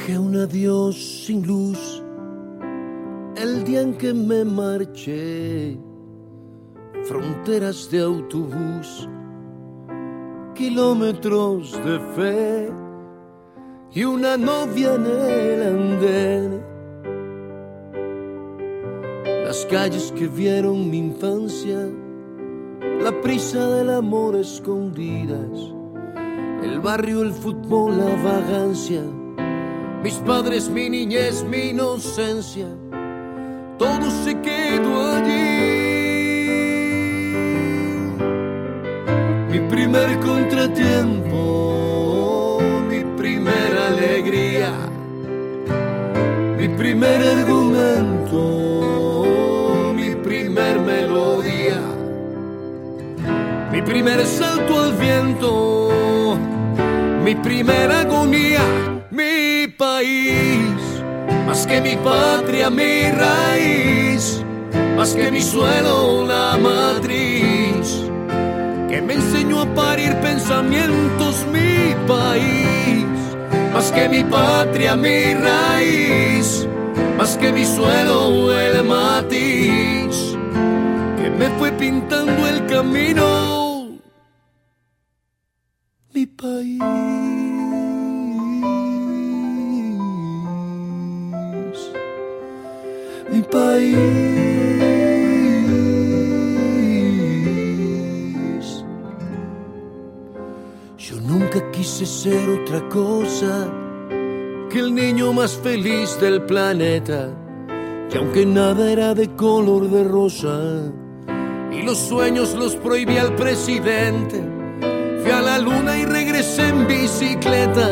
Dije un adiós sin luz el día en que me marché. Fronteras de autobús, kilómetros de fe y una novia en el andén. Las calles que vieron mi infancia, la prisa del amor escondidas, el barrio, el fútbol, la vagancia, mis padres, mi niñez, mi inocencia, todo se quedó allí. Mi primer contratiempo, mi primera alegría, mi primer argumento, mi primer melodía, mi primer salto al viento, mi primera agonía, mi país, más que mi patria, mi raíz, más que mi suelo, la matriz, que me enseñó a parir pensamientos, mi país, más que mi patria, mi raíz, más que mi suelo, el matiz, que me fue pintando el camino, mi país, mi país. Yo nunca quise ser otra cosa que el niño más feliz del planeta. Y aunque nada era de color de rosa y los sueños los prohibía el presidente, fui a la luna y regresé en bicicleta.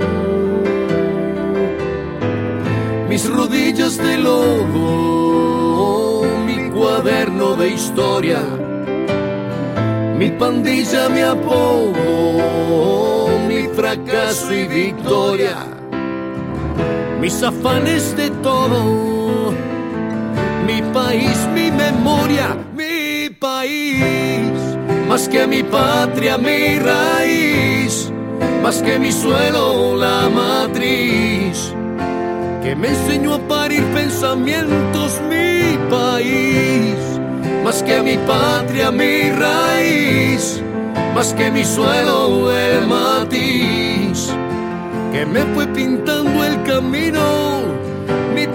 Mis rodillas de lobo, mi cuaderno de historia, mi pandilla, mi apodo, mi fracaso y victoria, mis afanes de todo, mi país, mi memoria, mi país, más que mi patria, mi raíz, más que mi suelo, la matriz, que me enseñó a parir pensamientos, mi país, más que mi patria, mi raíz, más que mi suelo, el matiz, que me fue pintando el camino, mi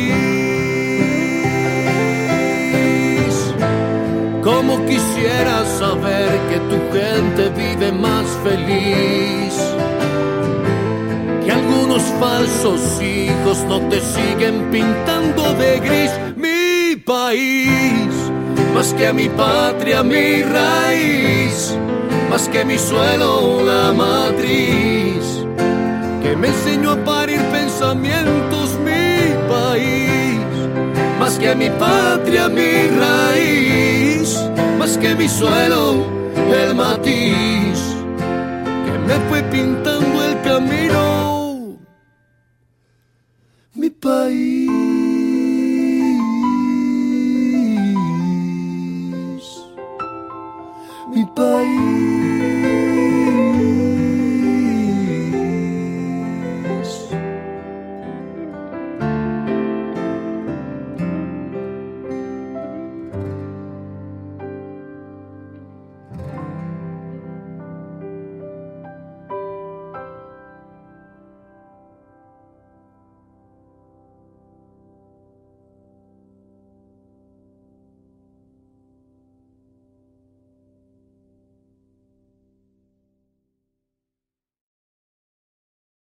país. Como quisiera saber que tu gente vive más feliz, que algunos falsos hijos no te siguen pintando de gris, mi país, más que mi patria, mi raíz, más que mi suelo, la matriz, que me enseñó a parir pensamientos, mi país, más que mi patria, mi raíz, más que mi suelo, el matiz, que me fue pintando el camino, mi país. Mi país.